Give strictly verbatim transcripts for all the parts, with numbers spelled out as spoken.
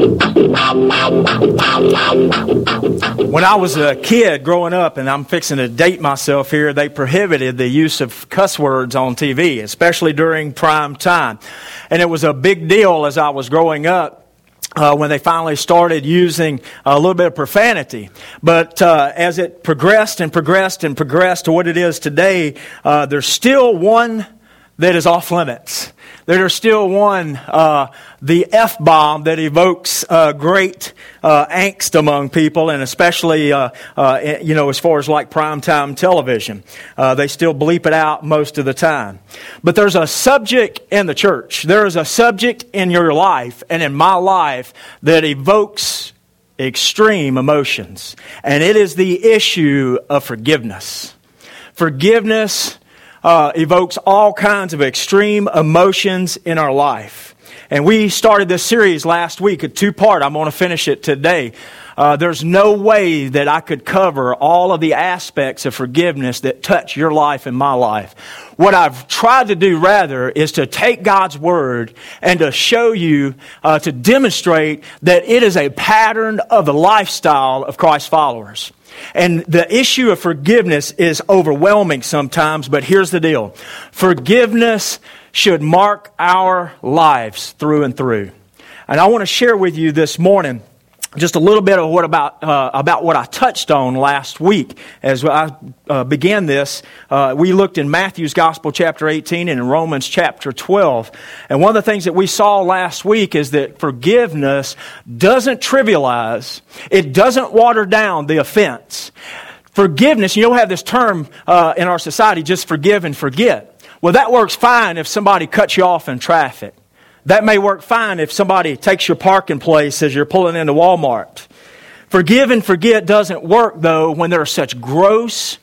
When I was a kid growing up, and I'm fixing to date myself here, they prohibited the use of cuss words on T V, especially during prime time. And it was a big deal as I was growing up. Uh, when they finally started using a little bit of profanity. But uh, as it progressed and progressed and progressed to what it is today, uh, there's still one that is off limits. There's still one, uh, the F-bomb, that evokes uh, great uh, angst among people, and especially, uh, uh, you know, as far as like primetime television. Uh, they still bleep it out most of the time. But there's a subject in the church. There is a subject in your life and in my life that evokes extreme emotions. And it is the issue of forgiveness. Forgiveness Uh, evokes all kinds of extreme emotions in our life. And we started this series last week, a two-part. I'm going to finish it today. Uh, there's no way that I could cover all of the aspects of forgiveness that touch your life and my life. What I've tried to do, rather, is to take God's Word and to show you, uh, to demonstrate that it is a pattern of the lifestyle of Christ's followers. And the issue of forgiveness is overwhelming sometimes, but here's the deal. Forgiveness should mark our lives through and through. And I want to share with you this morning just a little bit of what about uh, about what I touched on last week as I uh, began this. Uh, we looked in Matthew's Gospel chapter eighteen and in Romans chapter twelve. And one of the things that we saw last week is that forgiveness doesn't trivialize. It doesn't water down the offense. Forgiveness, you know, we have this term uh, in our society, just forgive and forget. Well, that works fine if somebody cuts you off in traffic. That may work fine if somebody takes your parking place as you're pulling into Walmart. Forgive and forget doesn't work, though, when there are such gross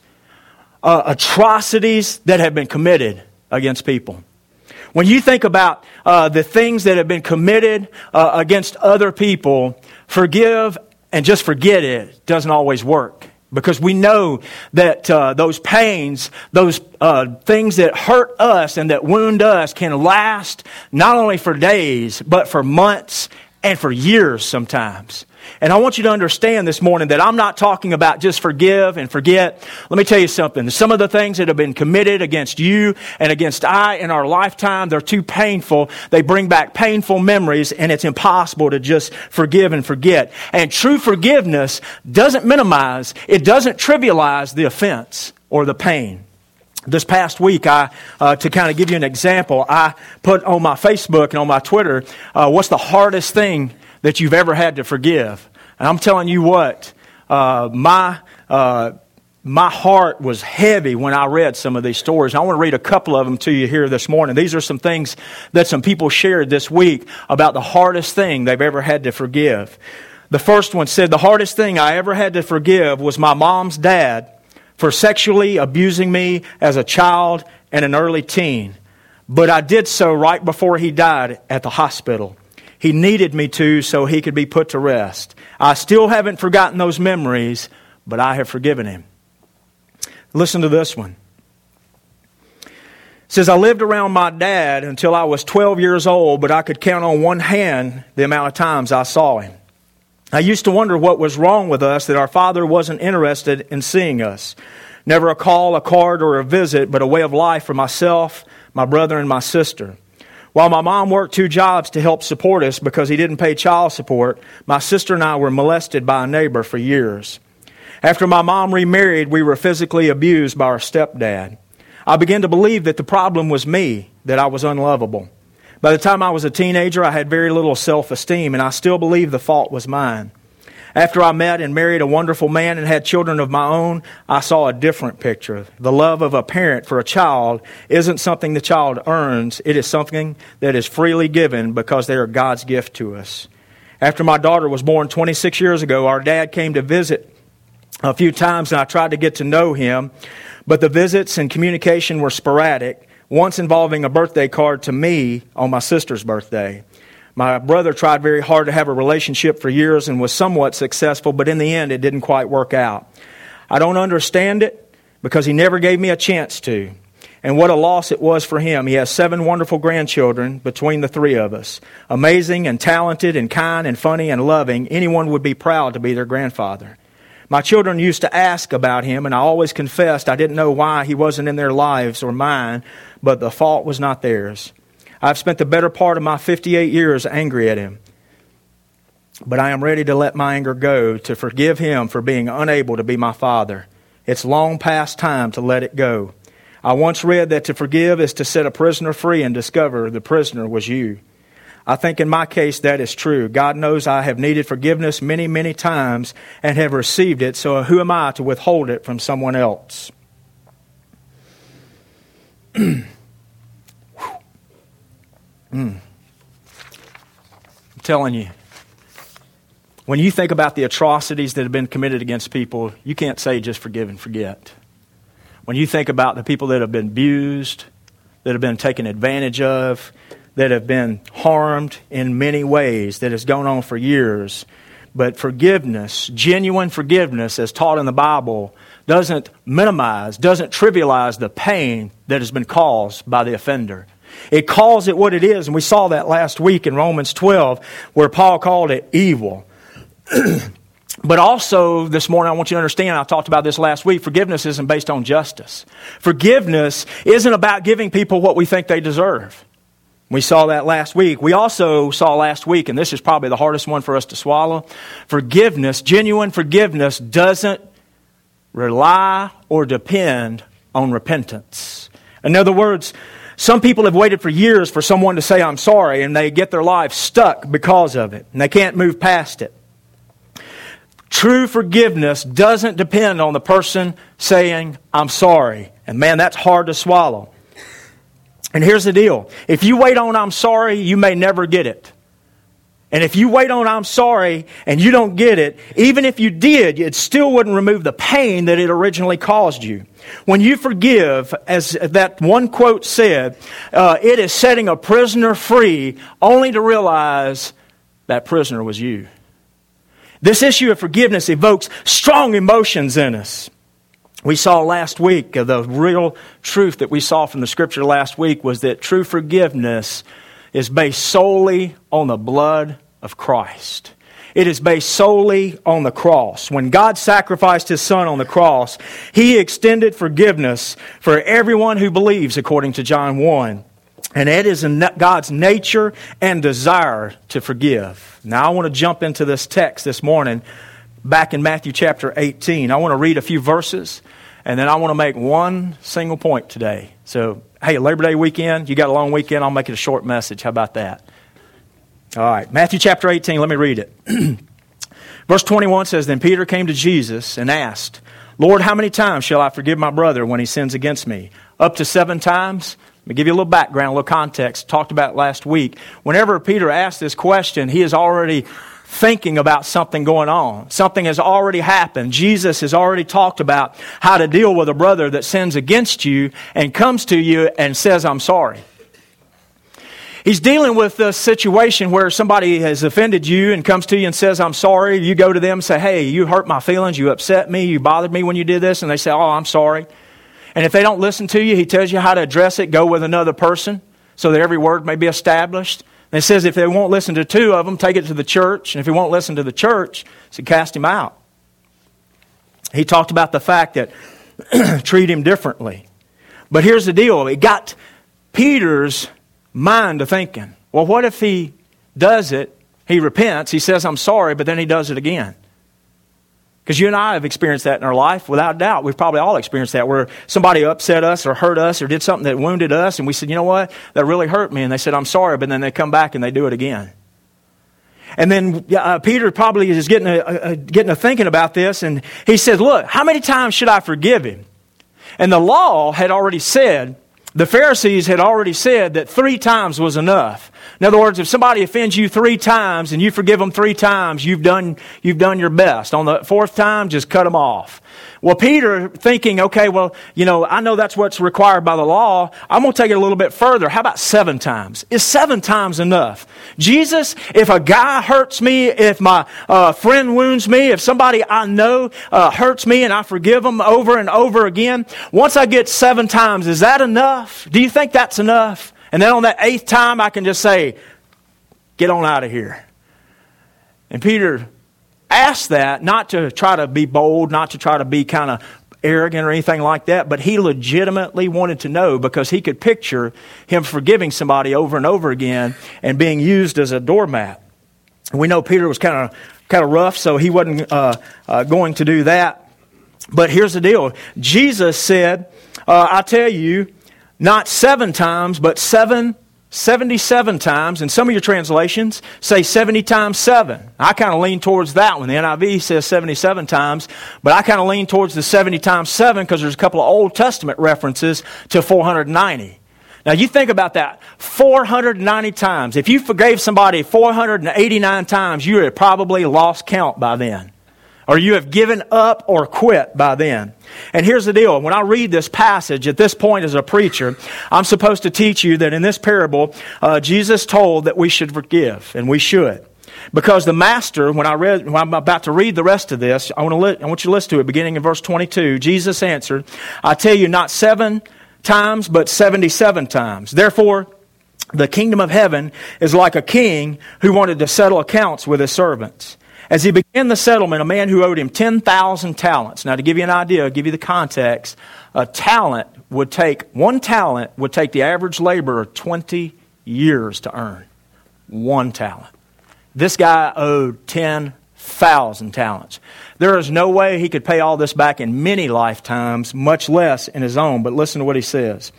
uh, atrocities that have been committed against people. When you think about uh, the things that have been committed uh, against other people, forgive and just forget it doesn't always work. Because we know that uh, those pains, those uh, things that hurt us and that wound us can last not only for days, but for months and for years sometimes. And I want you to understand this morning that I'm not talking about just forgive and forget. Let me tell you something. Some of the things that have been committed against you and against I in our lifetime, they're too painful. They bring back painful memories, and it's impossible to just forgive and forget. And true forgiveness doesn't minimize, it doesn't trivialize the offense or the pain. This past week, I uh, to kind of give you an example, I put on my Facebook and on my Twitter, uh, what's the hardest thing that you've ever had to forgive? And I'm telling you what, uh, my uh, my heart was heavy when I read some of these stories. I want to read a couple of them to you here this morning. These are some things that some people shared this week about the hardest thing they've ever had to forgive. The first one said, the hardest thing I ever had to forgive was my mom's dad for sexually abusing me as a child and an early teen. But I did so right before he died at the hospital. He needed me to so he could be put to rest. I still haven't forgotten those memories, but I have forgiven him. Listen to this one. It says, I lived around my dad until I was twelve years old, but I could count on one hand the amount of times I saw him. I used to wonder what was wrong with us that our father wasn't interested in seeing us. Never a call, a card, or a visit, but a way of life for myself, my brother, and my sister. While my mom worked two jobs to help support us because he didn't pay child support, my sister and I were molested by a neighbor for years. After my mom remarried, we were physically abused by our stepdad. I began to believe that the problem was me, that I was unlovable. By the time I was a teenager, I had very little self-esteem, and I still believe the fault was mine. After I met and married a wonderful man and had children of my own, I saw a different picture. The love of a parent for a child isn't something the child earns. It is something that is freely given because they are God's gift to us. After my daughter was born twenty-six years ago, our dad came to visit a few times, and I tried to get to know him, but the visits and communication were sporadic, once involving a birthday card to me on my sister's birthday. My brother tried very hard to have a relationship for years and was somewhat successful, but in the end, it didn't quite work out. I don't understand it because he never gave me a chance to. And what a loss it was for him. He has seven wonderful grandchildren between the three of us. Amazing and talented and kind and funny and loving. Anyone would be proud to be their grandfather. My children used to ask about him, and I always confessed I didn't know why he wasn't in their lives or mine, but the fault was not theirs. I've spent the better part of my fifty-eight years angry at him. But I am ready to let my anger go, to forgive him for being unable to be my father. It's long past time to let it go. I once read that to forgive is to set a prisoner free and discover the prisoner was you. I think in my case that is true. God knows I have needed forgiveness many, many times and have received it, so who am I to withhold it from someone else? mm. I'm telling you, when you think about the atrocities that have been committed against people, you can't say just forgive and forget. When you think about the people that have been abused, that have been taken advantage of, that have been harmed in many ways, that has gone on for years. But forgiveness, genuine forgiveness as taught in the Bible, doesn't minimize, doesn't trivialize the pain that has been caused by the offender. It calls it what it is, and we saw that last week in Romans twelve, where Paul called it evil. But also, this morning, I want you to understand, I talked about this last week, forgiveness isn't based on justice. Forgiveness isn't about giving people what we think they deserve. We saw that last week. We also saw last week, and this is probably the hardest one for us to swallow, forgiveness, genuine forgiveness, doesn't rely or depend on repentance. In other words, some people have waited for years for someone to say, I'm sorry, and they get their life stuck because of it, and they can't move past it. True forgiveness doesn't depend on the person saying, I'm sorry. And man, that's hard to swallow. And here's the deal. If you wait on I'm sorry, you may never get it. And if you wait on I'm sorry and you don't get it, even if you did, it still wouldn't remove the pain that it originally caused you. When you forgive, as that one quote said, uh, it is setting a prisoner free only to realize that prisoner was you. This issue of forgiveness evokes strong emotions in us. We saw last week, uh, the real truth that we saw from the Scripture last week was that true forgiveness is based solely on the blood of Christ. It is based solely on the cross. When God sacrificed His Son on the cross, He extended forgiveness for everyone who believes, according to John one. And it is in God's nature and desire to forgive. Now I want to jump into this text this morning, back in Matthew chapter eighteen. I want to read a few verses, and then I want to make one single point today. So, hey, Labor Day weekend, you got a long weekend, I'll make it a short message. How about that? All right, Matthew chapter eighteen, let me read it. Verse twenty-one says, Then Peter came to Jesus and asked, Lord, how many times shall I forgive my brother when he sins against me? Up to seven times? Let me give you a little background, a little context. Talked about last week. Whenever Peter asked this question, he is already thinking about something going on. Something has already happened. Jesus has already talked about how to deal with a brother that sins against you and comes to you and says, I'm sorry. He's dealing with a situation where somebody has offended you and comes to you and says, I'm sorry. You go to them and say, hey, you hurt my feelings. You upset me. You bothered me when you did this. And they say, oh, I'm sorry. And if they don't listen to you, he tells you how to address it. Go with another person so that every word may be established. And it says if they won't listen to two of them, take it to the church. And if he won't listen to the church, so cast him out. He talked about the fact that treat him differently. But here's the deal. It got Peter's mind to thinking, well, what if he does it, he repents, he says, I'm sorry, but then he does it again? Because you and I have experienced that in our life, without doubt. We've probably all experienced that, where somebody upset us or hurt us or did something that wounded us, and we said, you know what, that really hurt me, and they said, I'm sorry, but then they come back and they do it again. And then uh, Peter probably is getting a, a, getting a thinking about this, and he says, look, how many times should I forgive him? And the law had already said, the Pharisees had already said that three times was enough. In other words, if somebody offends you three times and you forgive them three times, you've done you've done your best. On the fourth time, just cut them off. Well, Peter thinking, okay, well, you know, I know that's what's required by the law. I'm going to take it a little bit further. How about seven times? Is seven times enough? Jesus, if a guy hurts me, if my uh, friend wounds me, if somebody I know uh, hurts me and I forgive them over and over again, once I get seven times, is that enough? Do you think that's enough? And then on that eighth time, I can just say, get on out of here. And Peter asked that not to try to be bold, not to try to be kind of arrogant or anything like that, but he legitimately wanted to know because he could picture him forgiving somebody over and over again and being used as a doormat. We know Peter was kind of kind of rough, so he wasn't uh, uh, going to do that. But here's the deal. Jesus said, uh, I tell you, not seven times, but seven seventy-seven times, and some of your translations say seventy times seven. I kind of lean towards that one. The N I V says seventy-seven times, but I kind of lean towards the seventy times seven because there's a couple of Old Testament references to four hundred ninety. Now you think about that, four hundred ninety times. If you forgave somebody four hundred eighty-nine times, you had probably lost count by then. Or you have given up or quit by then. And here's the deal. When I read this passage, at this point as a preacher, I'm supposed to teach you that in this parable, uh, Jesus told that we should forgive, and we should. Because the master, when I read, when I'm about to read the rest of this, I want to li- I want you to listen to it, beginning in verse twenty-two. Jesus answered, I tell you, not seven times, but seventy-seven times. Therefore, the kingdom of heaven is like a king who wanted to settle accounts with his servants. As he began the settlement, a man who owed him ten thousand talents. Now, to give you an idea, give you the context, a talent would take, one talent would take the average laborer twenty years to earn. One talent. This guy owed ten thousand talents. There is no way he could pay all this back in many lifetimes, much less in his own. But listen to what he says.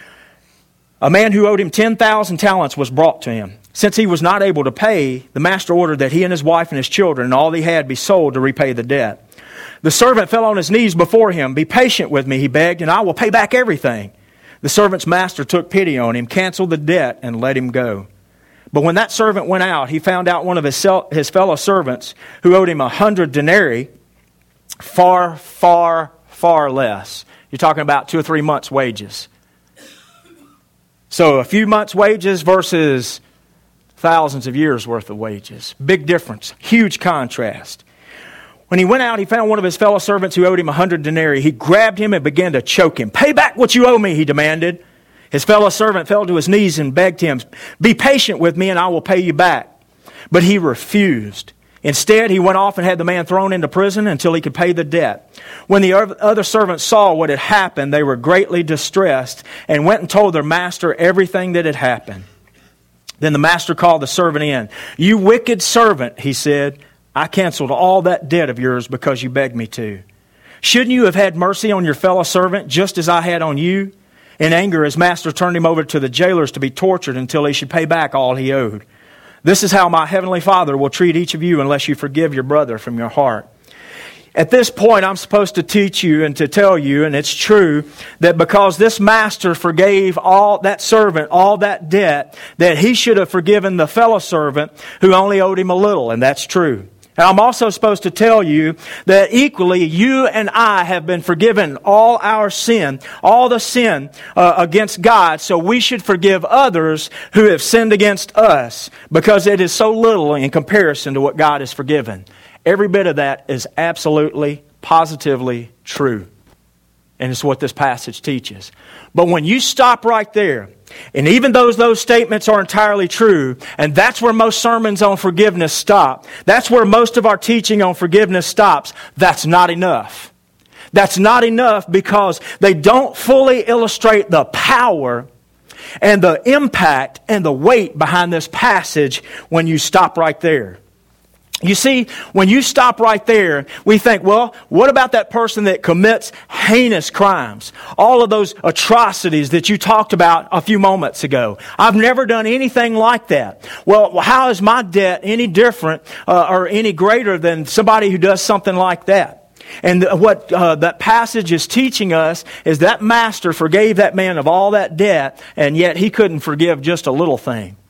A man who owed him ten thousand talents was brought to him. Since he was not able to pay, the master ordered that he and his wife and his children and all he had be sold to repay the debt. The servant fell on his knees before him. Be patient with me, he begged, and I will pay back everything. The servant's master took pity on him, canceled the debt, and let him go. But when that servant went out, he found out one of his, his fellow servants who owed him a hundred denarii, far, far, far less. You're talking about two or three months' wages. So a few months' wages versus thousands of years' worth of wages. Big difference. Huge contrast. When he went out, he found one of his fellow servants who owed him a hundred denarii. He grabbed him and began to choke him. Pay back what you owe me, he demanded. His fellow servant fell to his knees and begged him, be patient with me and I will pay you back. But he refused. Instead, he went off and had the man thrown into prison until he could pay the debt. When the other servants saw what had happened, they were greatly distressed and went and told their master everything that had happened. Then the master called the servant in. You wicked servant, he said, I canceled all that debt of yours because you begged me to. Shouldn't you have had mercy on your fellow servant just as I had on you? In anger, his master turned him over to the jailers to be tortured until he should pay back all he owed. This is how my heavenly Father will treat each of you unless you forgive your brother from your heart. At this point, I'm supposed to teach you and to tell you, and it's true, that because this master forgave all that servant, all that debt, that he should have forgiven the fellow servant who only owed him a little, and that's true. And I'm also supposed to tell you that equally you and I have been forgiven all our sin, all the sin uh, against God, so we should forgive others who have sinned against us because it is so little in comparison to what God has forgiven. Every bit of that is absolutely, positively true. And it's what this passage teaches. But when you stop right there, and even though those statements are entirely true, and that's where most sermons on forgiveness stop, that's where most of our teaching on forgiveness stops, that's not enough. That's not enough because they don't fully illustrate the power and the impact and the weight behind this passage when you stop right there. You see, when you stop right there, we think, well, what about that person that commits heinous crimes? All of those atrocities that you talked about a few moments ago. I've never done anything like that. Well, how is my debt any different uh, or any greater than somebody who does something like that? And what uh, that passage is teaching us is that master forgave that man of all that debt, and yet he couldn't forgive just a little thing.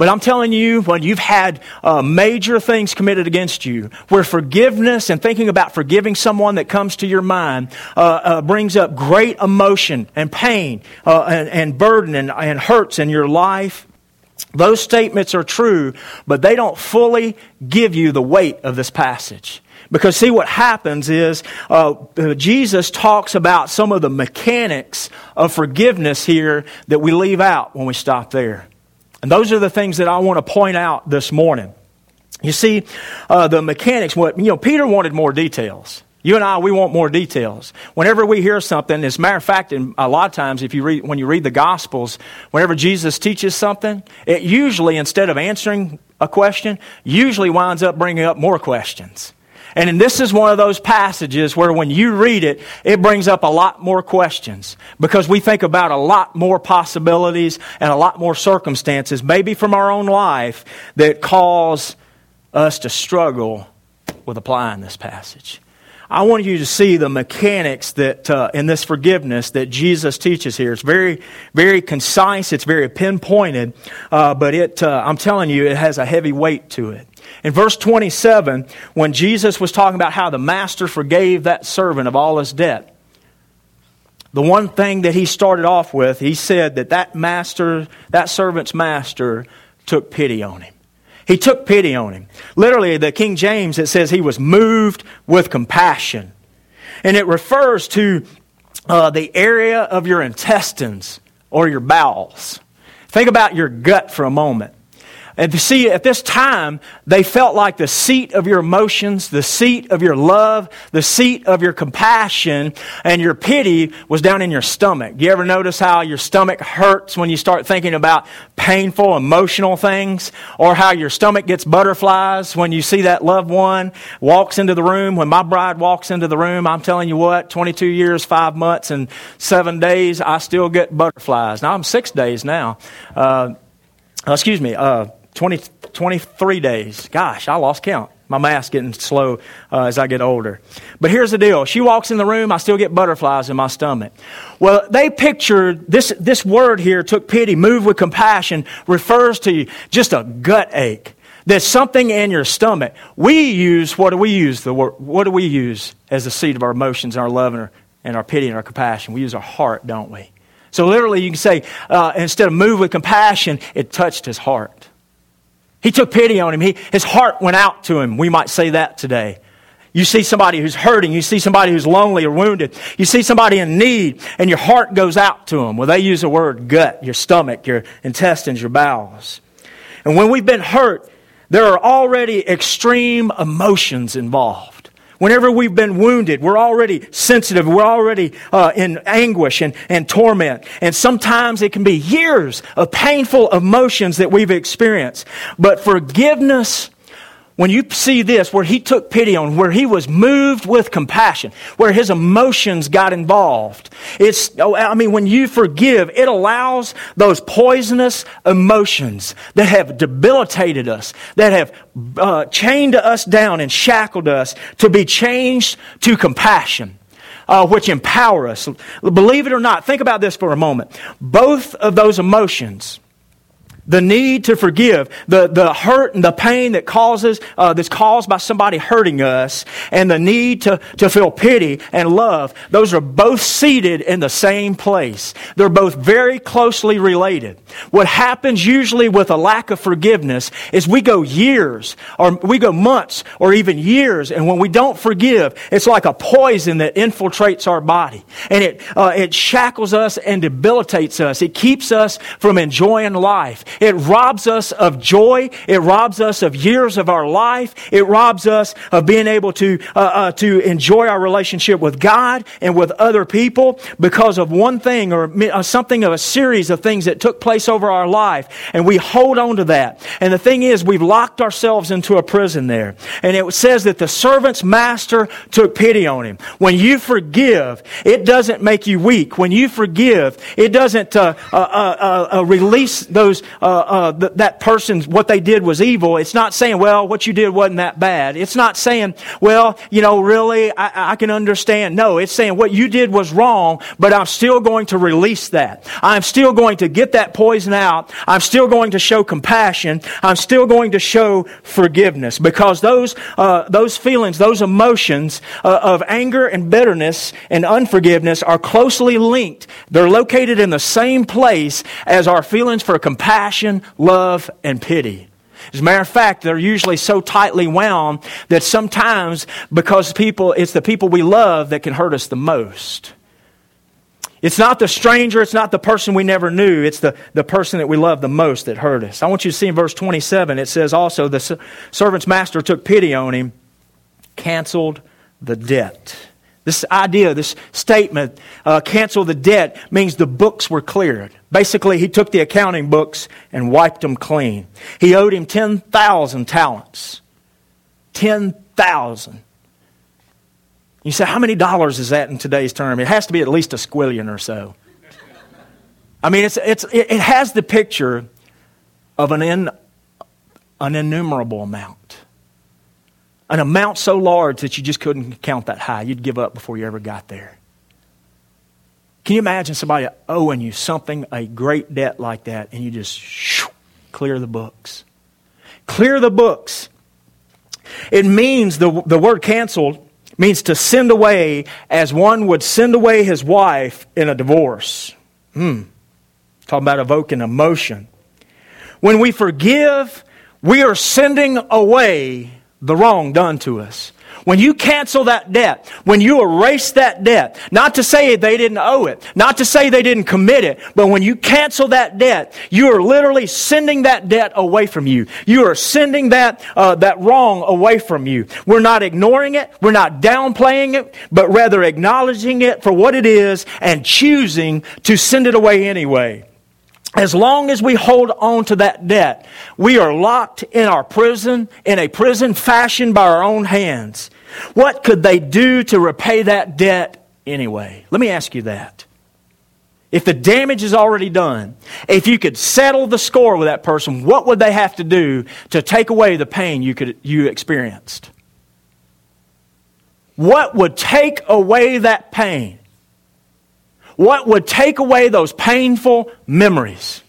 But I'm telling you, when you've had uh, major things committed against you, where forgiveness and thinking about forgiving someone that comes to your mind uh, uh, brings up great emotion and pain uh, and, and burden and, and hurts in your life, those statements are true, but they don't fully give you the weight of this passage. Because see, what happens is uh, Jesus talks about some of the mechanics of forgiveness here that we leave out when we stop there. And those are the things that I want to point out this morning. You see, uh, the mechanics, what you know, Peter wanted more details. You and I, we want more details. Whenever we hear something, as a matter of fact, in a lot of times, if you read, when you read the Gospels, whenever Jesus teaches something, it usually, instead of answering a question, usually winds up bringing up more questions. And this is one of those passages where when you read it, it brings up a lot more questions because we think about a lot more possibilities and a lot more circumstances, maybe from our own life, that cause us to struggle with applying this passage. I want you to see the mechanics that uh, in this forgiveness that Jesus teaches here. It's very, very concise. It's very pinpointed, uh, but it, uh, I'm telling you, it has a heavy weight to it. In verse twenty-seven, when Jesus was talking about how the master forgave that servant of all his debt, the one thing that he started off with, he said that that master, that servant's master, took pity on him. He took pity on him. Literally, the King James, it says he was moved with compassion. And it refers to uh, the area of your intestines or your bowels. Think about your gut for a moment. And to see, at this time, they felt like the seat of your emotions, the seat of your love, the seat of your compassion, and your pity was down in your stomach. You ever notice how your stomach hurts when you start thinking about painful, emotional things? Or how your stomach gets butterflies when you see that loved one walks into the room? When my bride walks into the room, I'm telling you what, twenty-two years, five months, and seven days, I still get butterflies. Now, I'm six days now. Uh, excuse me, uh, twenty, twenty-three days. Gosh, I lost count. My math's getting slow uh, as I get older. But here's the deal. She walks in the room, I still get butterflies in my stomach. Well, they pictured, this, this word here, took pity, moved with compassion, refers to just a gut ache. There's something in your stomach. We use, what do we use? The word, what do we use as the seat of our emotions, our love, and our, and our pity and our compassion? We use our heart, don't we? So literally you can say, uh, instead of moved with compassion, it touched his heart. He took pity on him. He, his heart went out to him. We might say that today. You see somebody who's hurting. You see somebody who's lonely or wounded. You see somebody in need, and your heart goes out to them. Well, they use the word gut, your stomach, your intestines, your bowels. And when we've been hurt, there are already extreme emotions involved. Whenever we've been wounded, we're already sensitive. We're already uh, in anguish and, and torment. And sometimes it can be years of painful emotions that we've experienced. But forgiveness, when you see this, where he took pity on, where he was moved with compassion, where his emotions got involved. It's, I mean, when you forgive, it allows those poisonous emotions that have debilitated us, that have uh, chained us down and shackled us, to be changed to compassion. Uh, which empower us. Believe it or not, think about this for a moment. Both of those emotions, the need to forgive, the, the hurt and the pain that causes uh, that's caused by somebody hurting us, and the need to, to feel pity and love, those are both seated in the same place. They're both very closely related. What happens usually with a lack of forgiveness is we go years, or we go months, or even years, and when we don't forgive, it's like a poison that infiltrates our body. And it, uh, it shackles us and debilitates us. It keeps us from enjoying life. It robs us of joy. It robs us of years of our life. It robs us of being able to uh, uh, to enjoy our relationship with God and with other people because of one thing or something of a series of things that took place over our life. And we hold on to that. And the thing is, we've locked ourselves into a prison there. And it says that the servant's master took pity on him. When you forgive, it doesn't make you weak. When you forgive, it doesn't uh, uh, uh, uh, release those uh, uh, th- that person's, what they did was evil. It's not saying, well, what you did wasn't that bad. It's not saying, well, you know, really, I, I can understand. No, it's saying what you did was wrong, but I'm still going to release that. I'm still going to get that poison out. I'm still going to show compassion. I'm still going to show forgiveness, because those uh, those feelings, those emotions uh, of anger and bitterness and unforgiveness are closely linked. They're located in the same place as our feelings for compassion, love, and pity. As a matter of fact, they're usually so tightly wound that sometimes, because people, it's the people we love that can hurt us the most. It's not the stranger, it's not the person we never knew, it's the, the person that we love the most that hurt us. I want you to see in verse twenty-seven, it says also, the servant's master took pity on him, canceled the debt. This idea, this statement, uh, cancel the debt, means the books were cleared. Basically, he took the accounting books and wiped them clean. He owed him ten thousand talents. ten thousand. You say, how many dollars is that in today's term? It has to be at least a squillion or so. I mean, it's it's it has the picture of an in, an innumerable amount. An amount so large that you just couldn't count that high. You'd give up before you ever got there. Can you imagine somebody owing you something, a great debt like that, and you just shoo, clear the books? Clear the books. It means, the, the word canceled means to send away as one would send away his wife in a divorce. Hmm. Talking about evoking emotion. When we forgive, we are sending away the wrong done to us. When you cancel that debt, when you erase that debt, not to say they didn't owe it, not to say they didn't commit it, but when you cancel that debt, you are literally sending that debt away from you. You are sending that uh, that wrong away from you. We're not ignoring it, we're not downplaying it, but rather acknowledging it for what it is and choosing to send it away anyway. As long as we hold on to that debt, we are locked in our prison, in a prison fashioned by our own hands. What could they do to repay that debt anyway? Let me ask you that. If the damage is already done, if you could settle the score with that person, what would they have to do to take away the pain you could you experienced? What would take away that pain? What would take away those painful memories?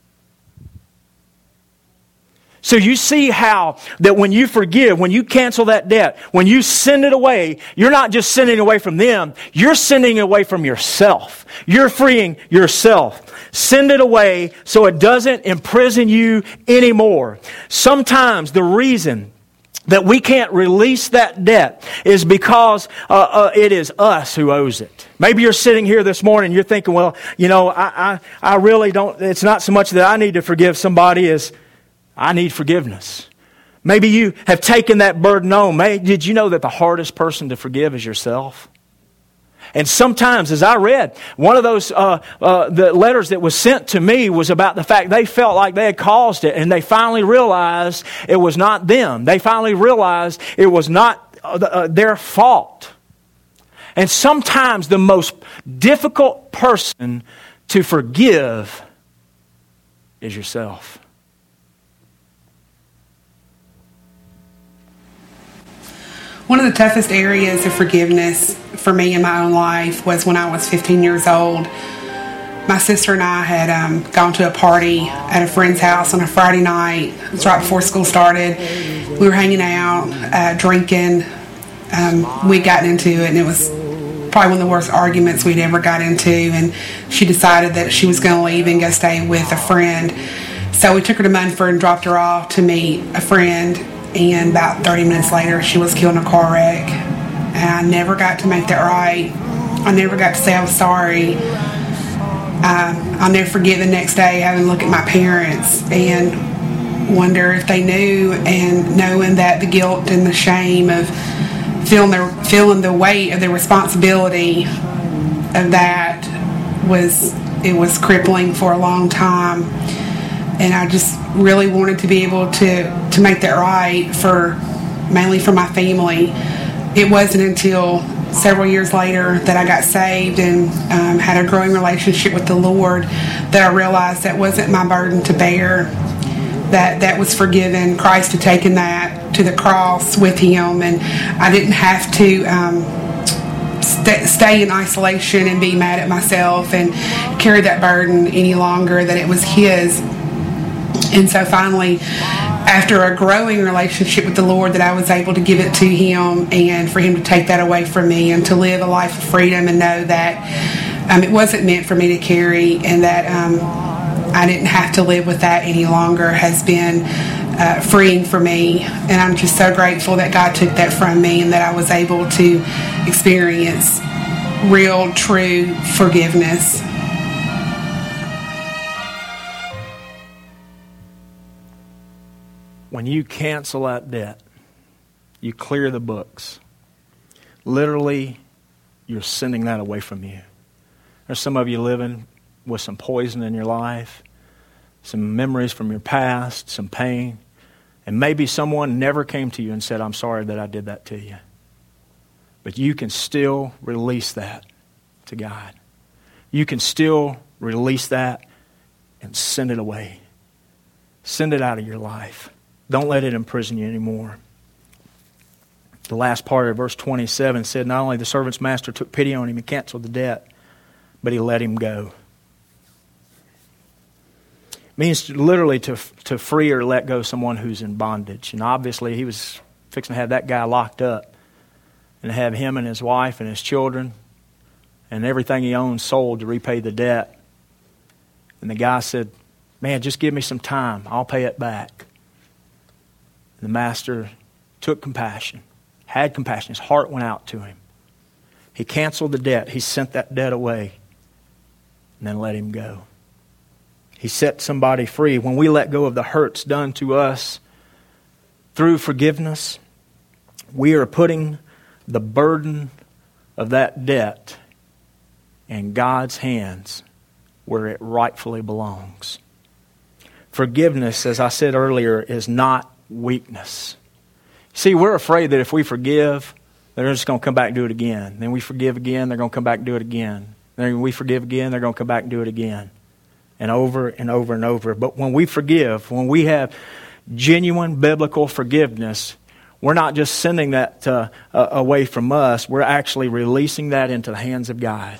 So you see how that when you forgive, when you cancel that debt, when you send it away, you're not just sending it away from them, you're sending it away from yourself. You're freeing yourself. Send it away so it doesn't imprison you anymore. Sometimes the reason that we can't release that debt is because uh, uh, it is us who owes it. Maybe you're sitting here this morning, you're thinking, well, you know, I, I, I really don't, it's not so much that I need to forgive somebody as I need forgiveness. Maybe you have taken that burden on. Maybe, did you know that the hardest person to forgive is yourself? And sometimes, as I read, one of those uh, uh, the letters that was sent to me was about the fact they felt like they had caused it, and they finally realized it was not them. They finally realized it was not uh, uh, their fault. And sometimes the most difficult person to forgive is yourself. One of the toughest areas of forgiveness for me in my own life was when I was fifteen years old. My sister and I had um, gone to a party at a friend's house on a Friday night. It was right before school started. We were hanging out, uh, drinking. Um, we'd gotten into it, and it was probably one of the worst arguments we'd ever got into. And she decided that she was going to leave and go stay with a friend. So we took her to Munford and dropped her off to meet a friend. And about thirty minutes later, she was killed in a car wreck. And I never got to make that right. I never got to say I was sorry. Um, I'll never forget the next day having to look at my parents and wonder if they knew, and knowing that the guilt and the shame of feeling the, feeling the weight of the responsibility of that was, it was crippling for a long time. And I just really wanted to be able to, to make that right, for mainly for my family. It wasn't until several years later that I got saved and um, had a growing relationship with the Lord, that I realized that wasn't my burden to bear, that that was forgiven. Christ had taken that to the cross with Him, and I didn't have to um, st- stay in isolation and be mad at myself and carry that burden any longer, that it was His. And so finally, after a growing relationship with the Lord, that I was able to give it to Him and for Him to take that away from me and to live a life of freedom and know that um, it wasn't meant for me to carry, and that um, I didn't have to live with that any longer, has been uh, freeing for me. And I'm just so grateful that God took that from me and that I was able to experience real, true forgiveness. When you cancel that debt, you clear the books. Literally, you're sending that away from you. There's some of you living with some poison in your life, some memories from your past, some pain, and maybe someone never came to you and said, I'm sorry that I did that to you. But you can still release that to God. You can still release that and send it away. Send it out of your life. Don't let it imprison you anymore. The last part of verse twenty-seven said, not only the servant's master took pity on him and canceled the debt, but he let him go. It means literally to, to free or let go someone who's in bondage. And obviously he was fixing to have that guy locked up and have him and his wife and his children and everything he owned sold to repay the debt. And the guy said, man, just give me some time. I'll pay it back. The master took compassion, had compassion. His heart went out to him. He canceled the debt. He sent that debt away and then let him go. He set somebody free. When we let go of the hurts done to us through forgiveness, we are putting the burden of that debt in God's hands where it rightfully belongs. Forgiveness, as I said earlier, is not weakness. See, we're afraid that if we forgive, they're just going to come back and do it again. Then we forgive again, they're going to come back and do it again. Then we forgive again, they're going to come back and do it again. And over and over and over. But when we forgive, when we have genuine biblical forgiveness, we're not just sending that uh, uh, away from us, we're actually releasing that into the hands of God.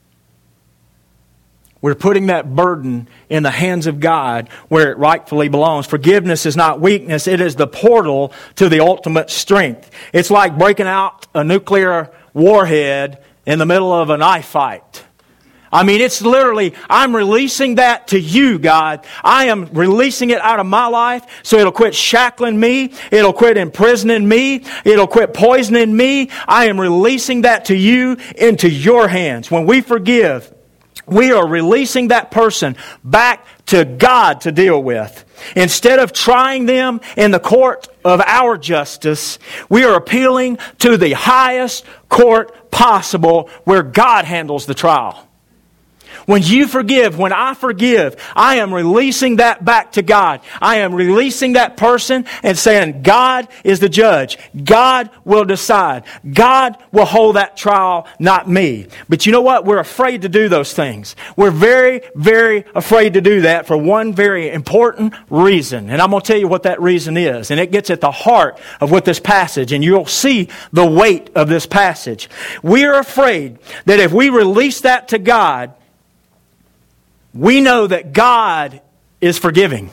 We're putting that burden in the hands of God where it rightfully belongs. Forgiveness is not weakness. It is the portal to the ultimate strength. It's like breaking out a nuclear warhead in the middle of a knife fight. I mean, it's literally, I'm releasing that to you, God. I am releasing it out of my life so it'll quit shackling me. It'll quit imprisoning me. It'll quit poisoning me. I am releasing that to you into your hands. When we forgive, we are releasing that person back to God to deal with. Instead of trying them in the court of our justice, we are appealing to the highest court possible where God handles the trial. When you forgive, when I forgive, I am releasing that back to God. I am releasing that person and saying, God is the judge. God will decide. God will hold that trial, not me. But you know what? We're afraid to do those things. We're very, very afraid to do that for one very important reason. And I'm going to tell you what that reason is. And it gets at the heart of what this passage, and you'll see the weight of this passage. We are afraid that if we release that to God, we know that God is forgiving.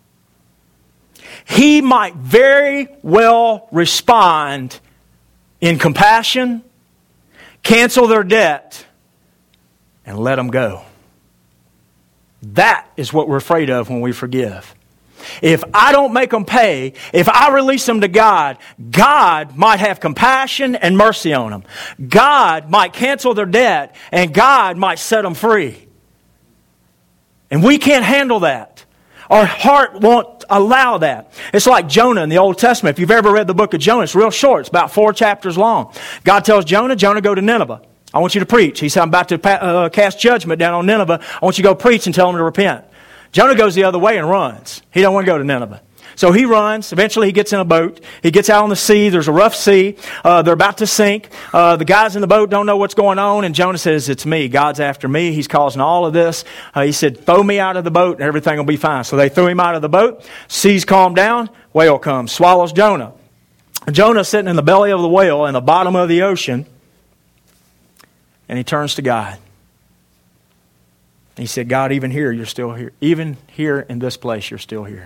He might very well respond in compassion, cancel their debt, and let them go. That is what we're afraid of when we forgive. If I don't make them pay, if I release them to God, God might have compassion and mercy on them. God might cancel their debt, and God might set them free. And we can't handle that. Our heart won't allow that. It's like Jonah in the Old Testament. If you've ever read the book of Jonah, it's real short. It's about four chapters long. God tells Jonah, Jonah, go to Nineveh. I want you to preach. He said, I'm about to uh, cast judgment down on Nineveh. I want you to go preach and tell them to repent. Jonah goes the other way and runs. He don't want to go to Nineveh. So he runs. Eventually he gets in a boat. He gets out on the sea. There's a rough sea. Uh, they're about to sink. Uh, the guys in the boat don't know what's going on. And Jonah says, it's me. God's after me. He's causing all of this. Uh, he said, throw me out of the boat and everything will be fine. So they threw him out of the boat. Seas calm down. Whale comes. Swallows Jonah. Jonah's sitting in the belly of the whale in the bottom of the ocean. And he turns to God. He said, God, even here, you're still here. Even here in this place, you're still here.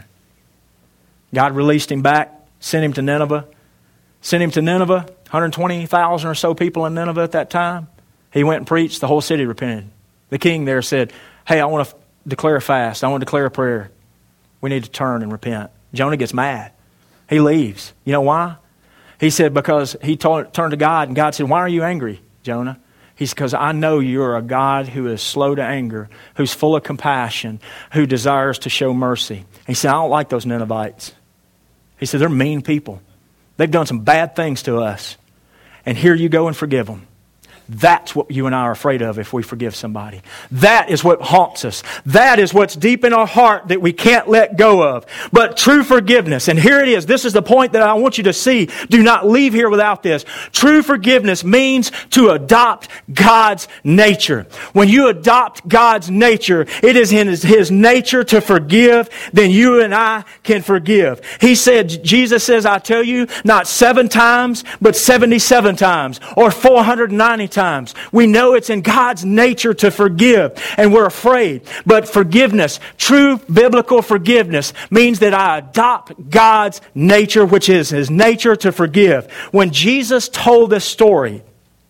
God released him back, sent him to Nineveh. Sent him to Nineveh, one hundred twenty thousand or so people in Nineveh at that time. He went and preached, the whole city repented. The king there said, hey, I want to f- declare a fast. I want to declare a prayer. We need to turn and repent. Jonah gets mad. He leaves. You know why? He said, because he told, turned to God, and God said, why are you angry, Jonah? He said, because I know you're a God who is slow to anger, who's full of compassion, who desires to show mercy. He said, I don't like those Ninevites. He said, they're mean people. They've done some bad things to us. And here you go and forgive them. That's what you and I are afraid of if we forgive somebody. That is what haunts us. That is what's deep in our heart that we can't let go of. But true forgiveness, and here it is. This is the point that I want you to see. Do not leave here without this. True forgiveness means to adopt God's nature. When you adopt God's nature, it is in His, His nature to forgive, then you and I can forgive. He said, Jesus says, I tell you, not seven times, but seventy-seven times, or four hundred ninety times. Times. We know it's in God's nature to forgive, and we're afraid. But forgiveness, true biblical forgiveness, means that I adopt God's nature, which is His nature to forgive. When Jesus told this story,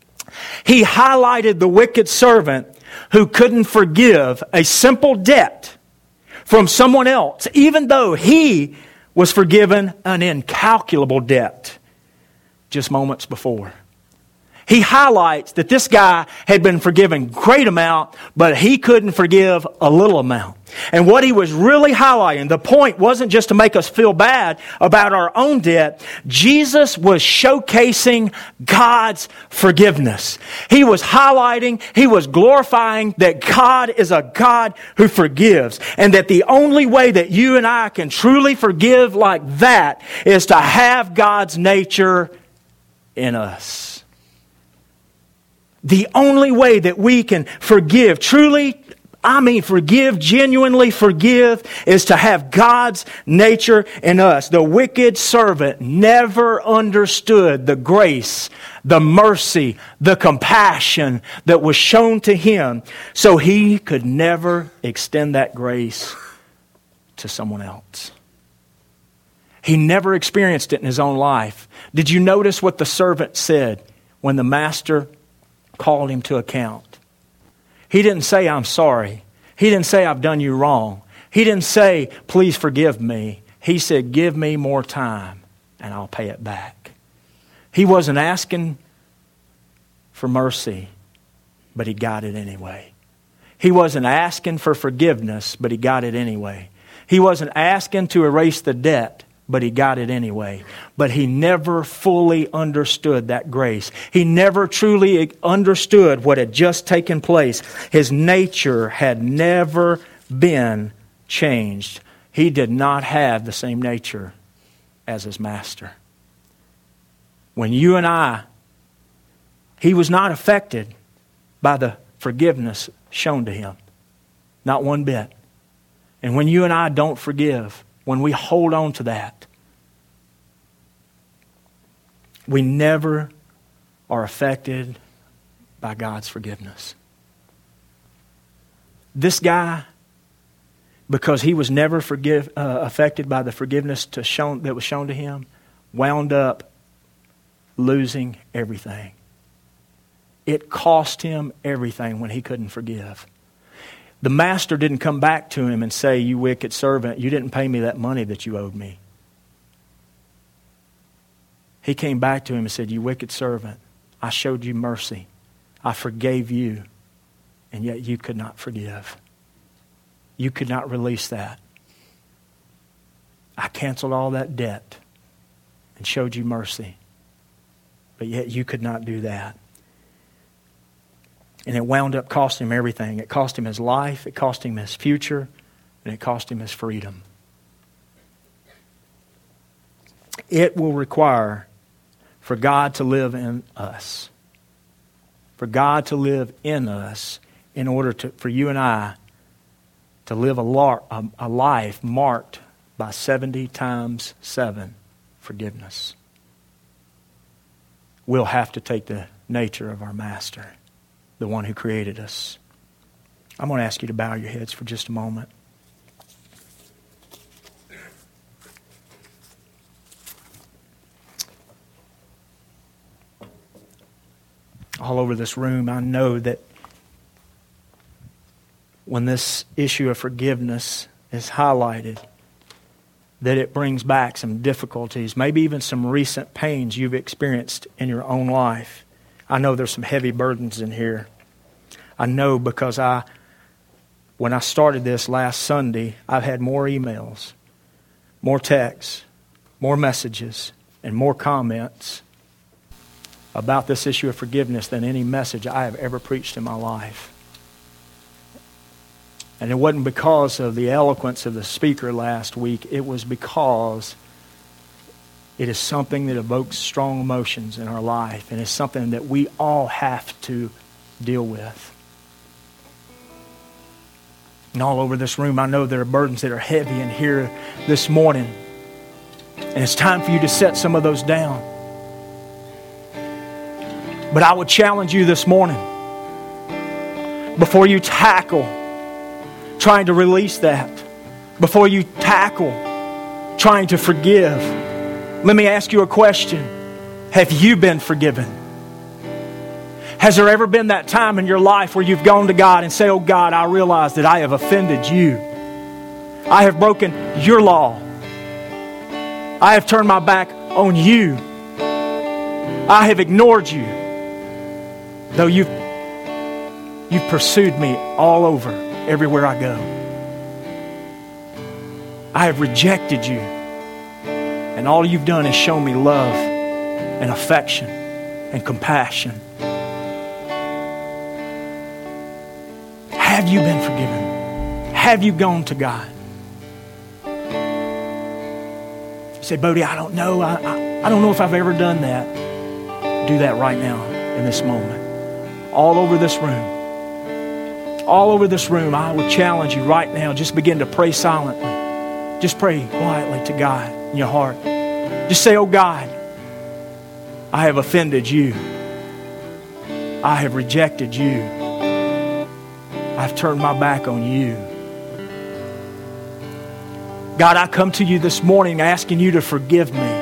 He highlighted the wicked servant who couldn't forgive a simple debt from someone else, even though he was forgiven an incalculable debt just moments before. He highlights that this guy had been forgiven great amount, but he couldn't forgive a little amount. And what he was really highlighting, the point wasn't just to make us feel bad about our own debt. Jesus was showcasing God's forgiveness. He was highlighting, He was glorifying that God is a God who forgives. And that the only way that you and I can truly forgive like that is to have God's nature in us. The only way that we can forgive, truly, I mean forgive, genuinely forgive, is to have God's nature in us. The wicked servant never understood the grace, the mercy, the compassion that was shown to him, so he could never extend that grace to someone else. He never experienced it in his own life. Did you notice what the servant said when the master called him to account? He didn't say, I'm sorry. He didn't say, I've done you wrong. He didn't say, please forgive me. He said, give me more time and I'll pay it back. He wasn't asking for mercy, but he got it anyway. He wasn't asking for forgiveness, but he got it anyway. He wasn't asking to erase the debt, but he got it anyway. But he never fully understood that grace. He never truly understood what had just taken place. His nature had never been changed. He did not have the same nature as his master. When you and I, he was not affected by the forgiveness shown to him. Not one bit. And when you and I don't forgive, when we hold on to that, we never are affected by God's forgiveness. This guy, because he was never forgive, uh, affected by the forgiveness to shown, that was shown to him, wound up losing everything. It cost him everything when he couldn't forgive. The master didn't come back to him and say, you wicked servant, you didn't pay me that money that you owed me. He came back to him and said, you wicked servant, I showed you mercy. I forgave you, and yet you could not forgive. You could not release that. I canceled all that debt and showed you mercy, but yet you could not do that. And it wound up costing him everything. It cost him his life, it cost him his future, and it cost him his freedom. It will require for God to live in us. For God to live in us in order to, for you and I to live a, lar- a, a life marked by seventy times seven forgiveness. We'll have to take the nature of our Master, the one who created us. I'm going to ask you to bow your heads for just a moment. All over this room, I know that when this issue of forgiveness is highlighted, that it brings back some difficulties, maybe even some recent pains you've experienced in your own life. I know there's some heavy burdens in here. I know because I, when I started this last Sunday, I've had more emails, more texts, more messages, and more comments about this issue of forgiveness than any message I have ever preached in my life. And it wasn't because of the eloquence of the speaker last week. It was because it is something that evokes strong emotions in our life, and it's something that we all have to deal with. And all over this room, I know there are burdens that are heavy in here this morning. And it's time for you to set some of those down. But I would challenge you this morning, before you tackle trying to release that, before you tackle trying to forgive, let me ask you a question. Have you been forgiven? Has there ever been that time in your life where you've gone to God and say, oh God, I realize that I have offended you. I have broken your law. I have turned my back on you. I have ignored you. Though you've, you've pursued me all over, everywhere I go. I have rejected you. And all you've done is show me love and affection and compassion. Have you been forgiven? Have you gone to God? You say, Bodie, I don't know. I, I, I don't know if I've ever done that. Do that right now in this moment. All over this room. All over this room, I would challenge you right now, just begin to pray silently. Just pray quietly to God in your heart. Just say, oh God, I have offended you. I have rejected you. I've turned my back on you. God, I come to you this morning asking you to forgive me.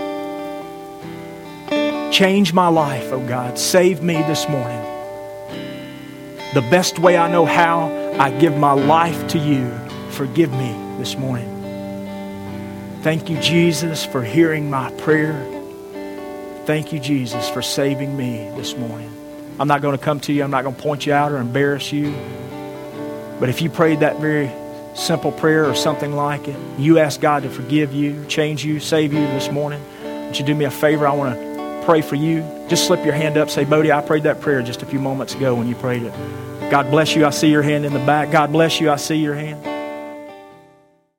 Change my life, oh God. Save me this morning. The best way I know how, I give my life to you. Forgive me this morning. Thank you, Jesus, for hearing my prayer. Thank you, Jesus, for saving me this morning. I'm not going to come to you. I'm not going to point you out or embarrass you. But if you prayed that very simple prayer or something like it, you ask God to forgive you, change you, save you this morning, would you do me a favor? I want to pray for you. Just slip your hand up. Say, Bodie, I prayed that prayer just a few moments ago when you prayed it. God bless you. I see your hand in the back. God bless you. I see your hand.